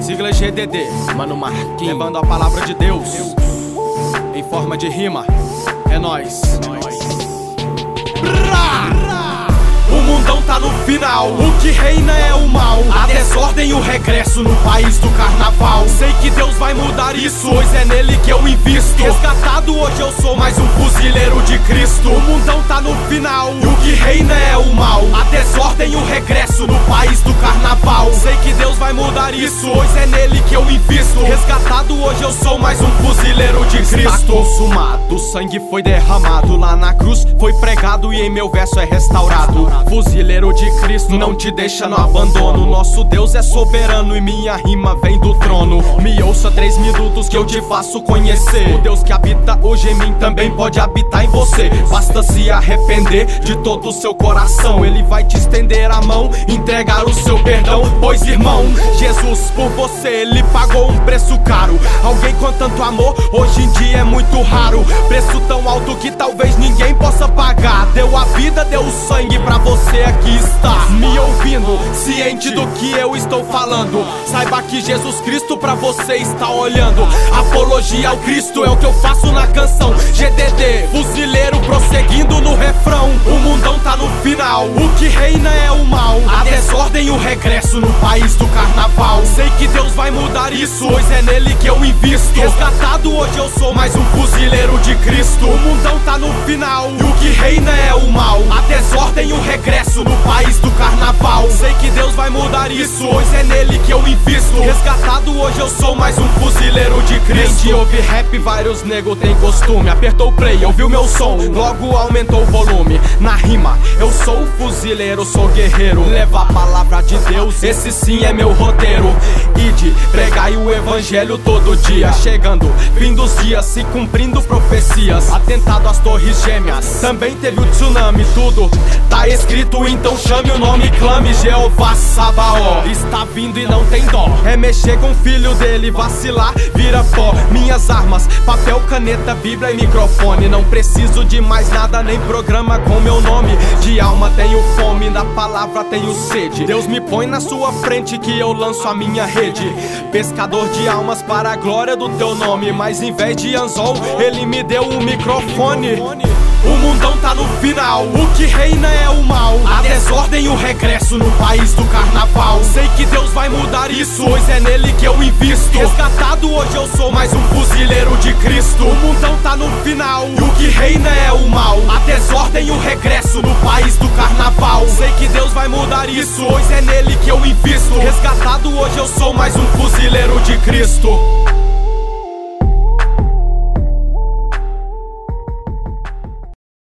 Sigla GDD, Mano Marquinhos, levando a palavra de Deus em forma de rima. É nóis. O mundão tá no final, o que reina é o mal, a desordem e o regresso no país do carnaval. Sei que Deus vai mudar isso, pois é nele que eu invisto. Resgatado hoje eu sou mais um fuzileiro de Cristo. O mundão tá no final, e o que reina é o mal, a desordem e o regresso no país do carnaval. Sei que Deus vai mudar isso, pois é nele que eu invisto. Resgatado hoje eu sou mais um fuzileiro de Cristo. Está consumado, o sangue foi derramado, lá na cruz foi pregado e em meu verso é restaurado. Fuzileiro de Cristo, não te deixa no abandono. Nosso Deus é soberano e minha rima vem do trono. Me ouça 3 minutos que eu te faço conhecer. O Deus que habita hoje em mim também pode habitar em você. Basta se arrepender de todo o seu coração. Ele vai te estender a mão, entregar o seu perdão. Pois irmão, Jesus por você, ele pagou um preço caro. Alguém com tanto amor, hoje em dia é muito raro. Preço tão alto que talvez ninguém possa pagar. Deu a vida, deu o sangue pra você aqui está me ouvindo, ciente do que eu estou falando. Saiba que Jesus Cristo pra você está olhando. Apologia ao Cristo é o que eu faço na canção. GDD, fuzileiro prosseguindo no refrão. O mundão tá no final, o que reina é o mal, a desordem e o regresso no país do carnaval. Sei que Deus vai mudar isso, pois é nele que eu invisto. Resgatado hoje eu sou mais um fuzileiro de Cristo. O mundão tá no final, e o que reina é o mal, a desordem e o regresso no país do carnaval. Sei que Deus vai mudar isso, pois é nele que eu invisto. Resgatado hoje eu sou mais um fuzileiro de Cristo. Quem ouve rap, vários nego tem costume. Apertou o play, ouviu meu som, logo aumentou o volume. Na rima, eu sou fuzileiro, sou guerreiro. Leva a palavra de Deus, esse sim é meu roteiro. Ide, pregai o evangelho todo dia. Chegando, fim dos dias, se cumprindo profecias. Atentado às torres gêmeas, também teve o tsunami. Tudo tá escrito, então chame o nome, clame Jeová Sabaó. Está vindo e não tem dó, é mexer com o filho dele, vacilar, vira pó. Minhas armas, papel, caneta, bíblia e microfone. Não preciso de mais nada, nem programa com meu nome. De alma tenho fome, da palavra tenho sede. Deus me põe na sua frente que eu lanço a minha rede. Pescador de almas para a glória do teu nome. Mas em vez de anzol, ele me deu um microfone. O mundão tá no final, o que reina é o mal, a desordem e o regresso no país do carnaval. Sei que Deus vai mudar isso, pois é nele que eu invisto. Resgatado hoje eu sou mais um fuzileiro de Cristo. O mundão tá no final, e o que reina é o mal, a desordem e o regresso no país do carnaval. Sei que Deus vai mudar isso, pois é nele que eu invisto. Resgatado hoje eu sou mais um fuzileiro de Cristo.